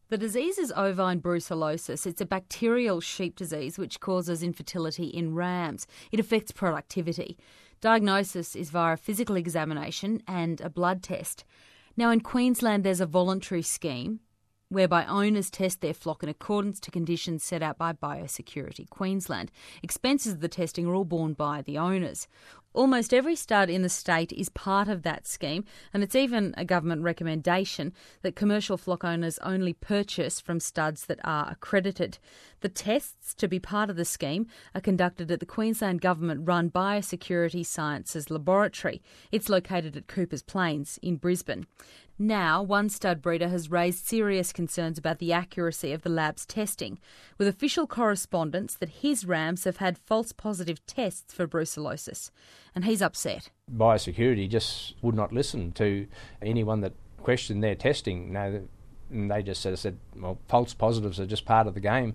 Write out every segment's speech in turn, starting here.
The disease is ovine brucellosis. It's a bacterial sheep disease which causes infertility in rams. It affects productivity. Diagnosis is via a physical examination and a blood test. Now, in Queensland, there's a voluntary scheme whereby owners test their flock in accordance to conditions set out by Biosecurity Queensland. Expenses of the testing are all borne by the owners. Almost every stud in the state is part of that scheme, and it's even a government recommendation that commercial flock owners only purchase from studs that are accredited. The tests to be part of the scheme are conducted at the Queensland government-run Biosecurity Sciences Laboratory. It's located at Coopers Plains in Brisbane. Now, one stud breeder has raised serious concerns about the accuracy of the lab's testing, with official correspondence that his rams have had false positive tests for brucellosis, and he's upset. Biosecurity just would not listen to anyone that questioned their testing. And they just said, well, false positives are just part of the game.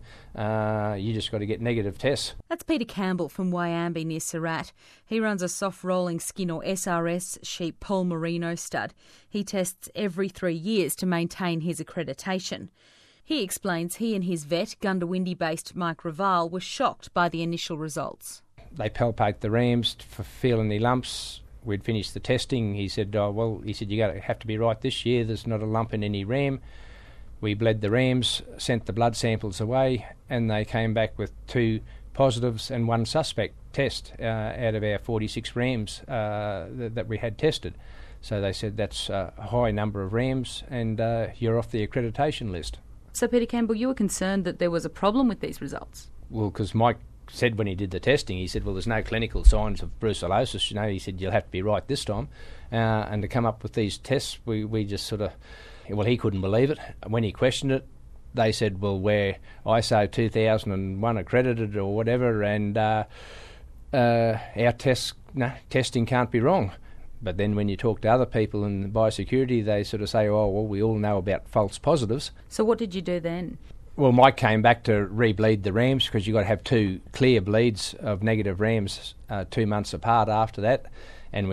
You just got to get negative tests. That's Peter Campbell from Wyambi near Surat. He runs a soft rolling skin or SRS sheep Pol Merino stud. He tests every 3 years to maintain his accreditation. He explains he and his vet, Gundawindi-based Mike Raval, were shocked by the initial results. They palpate the rams for feel any lumps. We'd finished the testing. He said, you have to be right this year. There's not a lump in any ram. We bled the rams, sent the blood samples away, and they came back with 2 positives and 1 suspect test out of our 46 rams that we had tested. So they said that's a high number of rams and you're off the accreditation list. So, Peter Campbell, you were concerned that there was a problem with these results? Well, because Mike said when he did the testing, he said, well, there's no clinical signs of brucellosis. He said, you'll have to be right this time. And to come up with these tests, we just sort of... Well, he couldn't believe it. When he questioned it, they said, well, we're ISO 2001 accredited or whatever, and our testing can't be wrong. But then when you talk to other people in biosecurity, they sort of say, oh, well, we all know about false positives. So what did you do then? Well, Mike came back to re-bleed the rams because you've got to have 2 clear bleeds of negative rams 2 months apart after that. And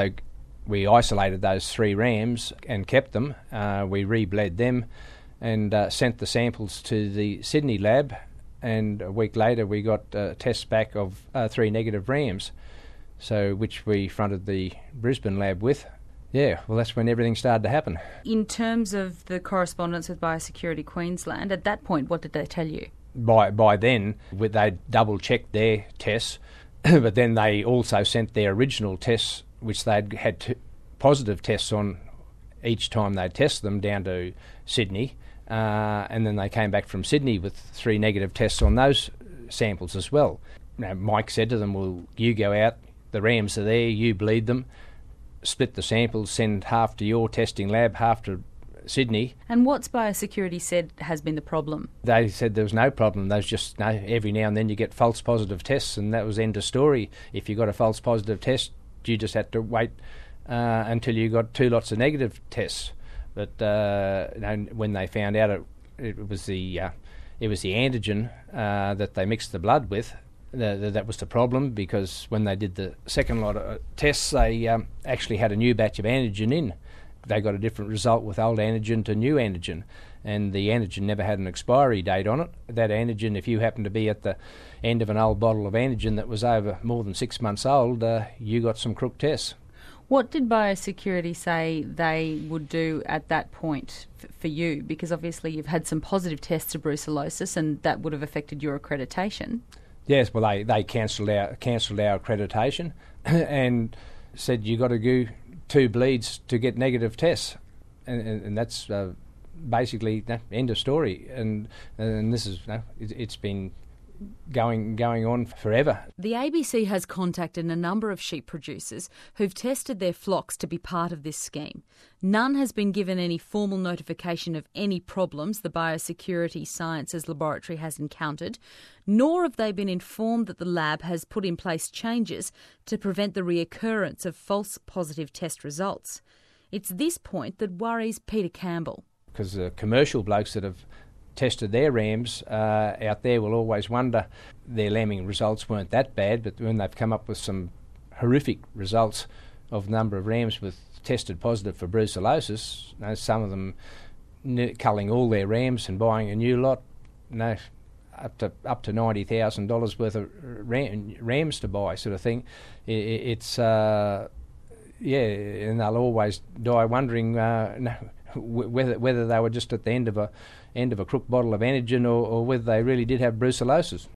we isolated those 3 rams and kept them. We re-bled them and sent the samples to the Sydney lab, and a week later we got tests back of 3 negative rams, so which we fronted the Brisbane lab with. Yeah, well, that's when everything started to happen. In terms of the correspondence with Biosecurity Queensland, at that point, what did they tell you? By then, they double-checked their tests, but then they also sent their original tests, which they'd had positive tests on each time they'd tested them, down to Sydney, and then they came back from Sydney with 3 negative tests on those samples as well. Now, Mike said to them, well, you go out, the rams are there, you bleed them, split the samples, send half to your testing lab, half to Sydney. And what's Biosecurity said has been the problem? They said there was no problem. There's just every now and then you get false positive tests, and that was end of story. If you got a false positive test, you just had to wait until you got 2 lots of negative tests. But when they found out it was the antigen that they mixed the blood with, that was the problem, because when they did the second lot of tests, they actually had a new batch of antigen in. They got a different result with old antigen to new antigen, and the antigen never had an expiry date on it. That antigen, if you happened to be at the end of an old bottle of antigen that was over more than 6 months old, you got some crook tests. What did Biosecurity say they would do at that point for you? Because obviously you've had some positive tests of brucellosis, and that would have affected your accreditation. Yes, well, they cancelled our accreditation and said you got to do 2 bleeds to get negative tests, and that's basically end of story. And this is it's been going on forever. The ABC has contacted a number of sheep producers who've tested their flocks to be part of this scheme. None has been given any formal notification of any problems the Biosecurity Sciences Laboratory has encountered, nor have they been informed that the lab has put in place changes to prevent the reoccurrence of false positive test results. It's this point that worries Peter Campbell. Because the commercial blokes that have tested their rams out there will always wonder their lambing results weren't that bad, but when they've come up with some horrific results of the number of rams with tested positive for brucellosis, some of them culling all their rams and buying a new lot. No, up to $90,000 worth of rams to buy, sort of thing. It's and they'll always die wondering whether they were just at the end of a crook bottle of Anagen or whether they really did have brucellosis.